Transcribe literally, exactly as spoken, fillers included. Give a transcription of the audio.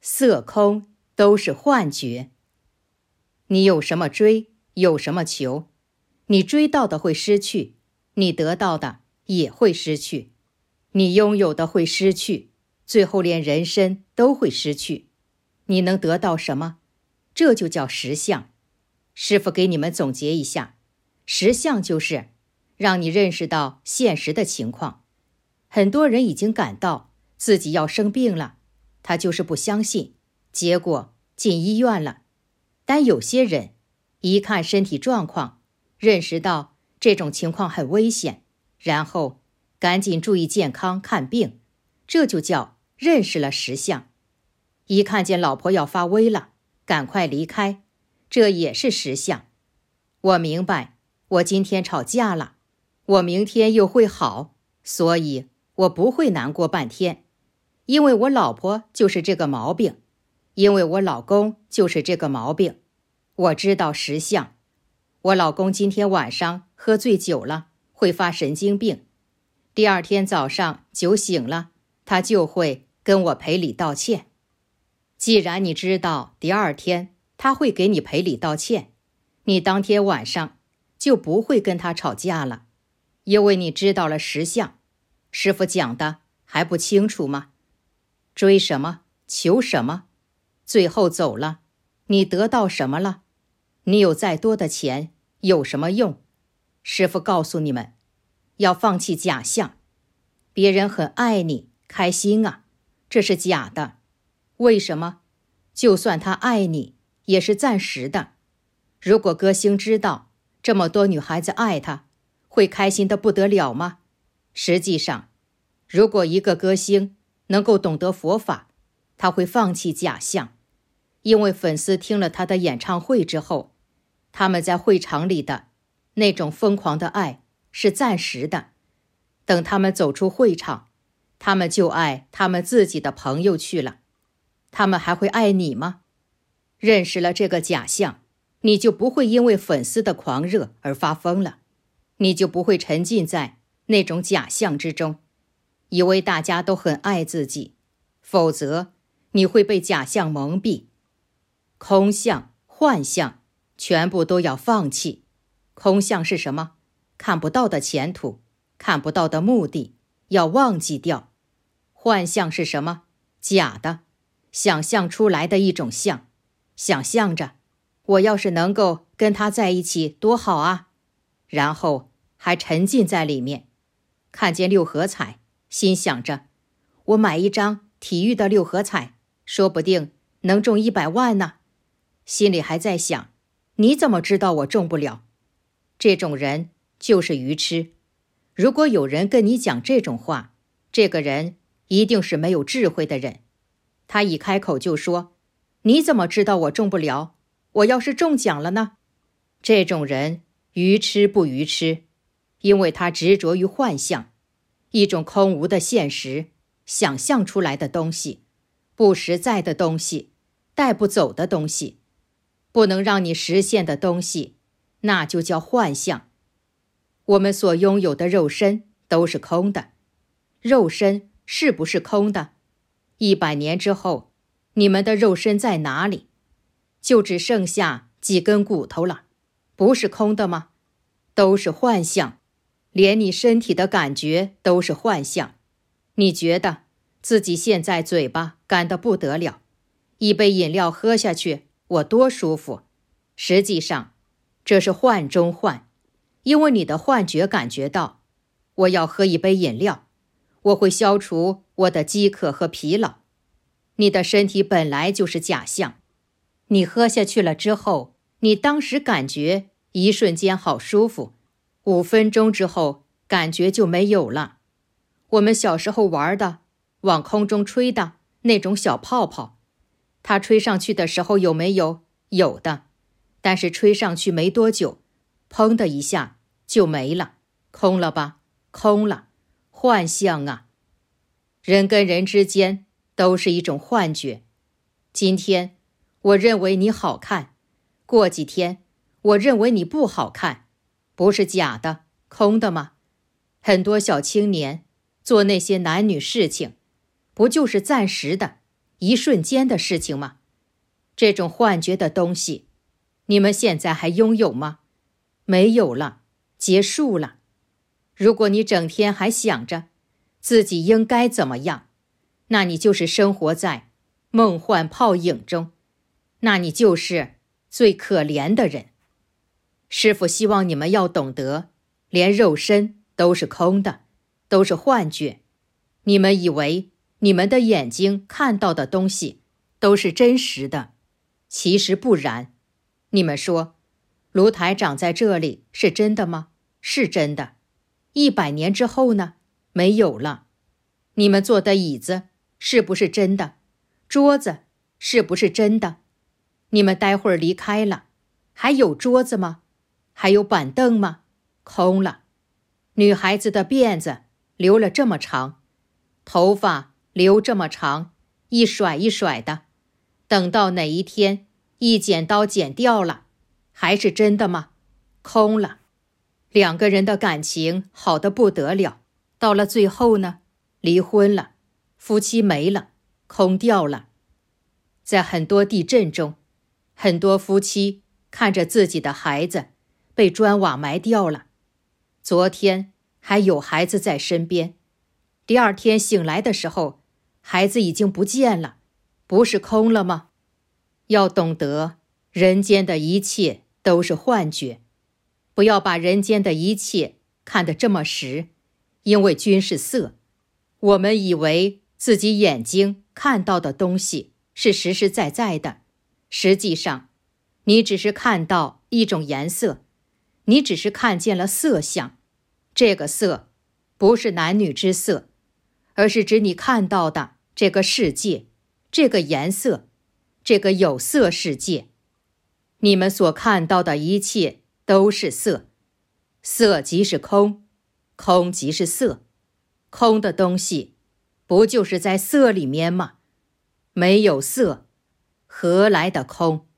色空都是幻觉。你有什么追，有什么求，你追到的会失去，你得到的也会失去，你拥有的会失去，最后连人身都会失去。你能得到什么？这就叫实相。师父给你们总结一下，实相就是让你认识到现实的情况。很多人已经感到自己要生病了，他就是不相信，结果进医院了。但有些人一看身体状况，认识到这种情况很危险，然后赶紧注意健康看病，这就叫认识了实相。一看见老婆要发威了，赶快离开，这也是实相。我明白，我今天吵架了，我明天又会好，所以我不会难过半天，因为我老婆就是这个毛病，因为我老公就是这个毛病。我知道实相，我老公今天晚上喝醉酒了，会发神经病，第二天早上酒醒了，他就会跟我赔礼道歉。既然你知道第二天他会给你赔礼道歉，你当天晚上就不会跟他吵架了，因为你知道了实相。师父讲的还不清楚吗？追什么，求什么，最后走了，你得到什么了？你有再多的钱有什么用？师父告诉你们，要放弃假象。别人很爱你，开心啊，这是假的。为什么？就算他爱你，也是暂时的。如果歌星知道这么多女孩子爱他，会开心得不得了吗？实际上，如果一个歌星能够懂得佛法，他会放弃假象，因为粉丝听了他的演唱会之后，他们在会场里的那种疯狂的爱是暂时的。等他们走出会场，他们就爱他们自己的朋友去了。他们还会爱你吗？认识了这个假象，你就不会因为粉丝的狂热而发疯了，你就不会沉浸在那种假象之中，以为大家都很爱自己，否则你会被假象蒙蔽。空相、幻象全部都要放弃。空相是什么？看不到的前途，看不到的目的，要忘记掉。幻象是什么？假的，想象出来的一种象，想象着我要是能够跟他在一起多好啊，然后还沉浸在里面。看见六合彩，心想着我买一张体育的六合彩，说不定能中一百万呢，心里还在想你怎么知道我中不了？这种人就是愚痴。如果有人跟你讲这种话，这个人一定是没有智慧的人。他一开口就说，你怎么知道我中不了？我要是中奖了呢？这种人愚痴不愚痴？因为他执着于幻象，一种空无的现实，想象出来的东西，不实在的东西，带不走的东西，不能让你实现的东西，那就叫幻象。我们所拥有的肉身都是空的，肉身是不是空的？一百年之后，你们的肉身在哪里？就只剩下几根骨头了，不是空的吗？都是幻象，连你身体的感觉都是幻象。你觉得自己现在嘴巴干得不得了，一杯饮料喝下去，我多舒服。实际上，这是幻中幻，因为你的幻觉感觉到，我要喝一杯饮料，我会消除我的饥渴和疲劳。你的身体本来就是假象，你喝下去了之后，你当时感觉一瞬间好舒服，五分钟之后感觉就没有了。我们小时候玩的往空中吹的那种小泡泡，它吹上去的时候有没有？有的，但是吹上去没多久，砰的一下就没了，空了吧？空了，幻象啊！人跟人之间都是一种幻觉。今天我认为你好看，过几天我认为你不好看，不是假的、空的吗？很多小青年做那些男女事情，不就是暂时的， 一瞬间的事情吗？这种幻觉的东西，你们现在还拥有吗？没有了，结束了。如果你整天还想着自己应该怎么样，那你就是生活在梦幻泡影中，那你就是最可怜的人。师父希望你们要懂得，连肉身都是空的，都是幻觉。你们以为你们的眼睛看到的东西都是真实的，其实不然。你们说，卢台长在这里是真的吗？是真的。一百年之后呢？没有了。你们坐的椅子是不是真的？桌子是不是真的？你们待会儿离开了，还有桌子吗？还有板凳吗？空了。女孩子的辫子留了这么长，头发留这么长，一甩一甩的，等到哪一天一剪刀剪掉了，还是真的吗？空了。两个人的感情好得不得了，到了最后呢，离婚了，夫妻没了，空掉了。在很多地震中，很多夫妻看着自己的孩子被砖瓦埋掉了，昨天还有孩子在身边，第二天醒来的时候，孩子已经不见了，不是空了吗？要懂得，人间的一切都是幻觉，不要把人间的一切看得这么实，因为均是色。我们以为自己眼睛看到的东西是实实在在的，实际上，你只是看到一种颜色，你只是看见了色相。这个色不是男女之色，而是指你看到的这个世界，这个颜色，这个有色世界。你们所看到的一切都是色，色即是空，空即是色。空的东西不就是在色里面吗？没有色，何来的空？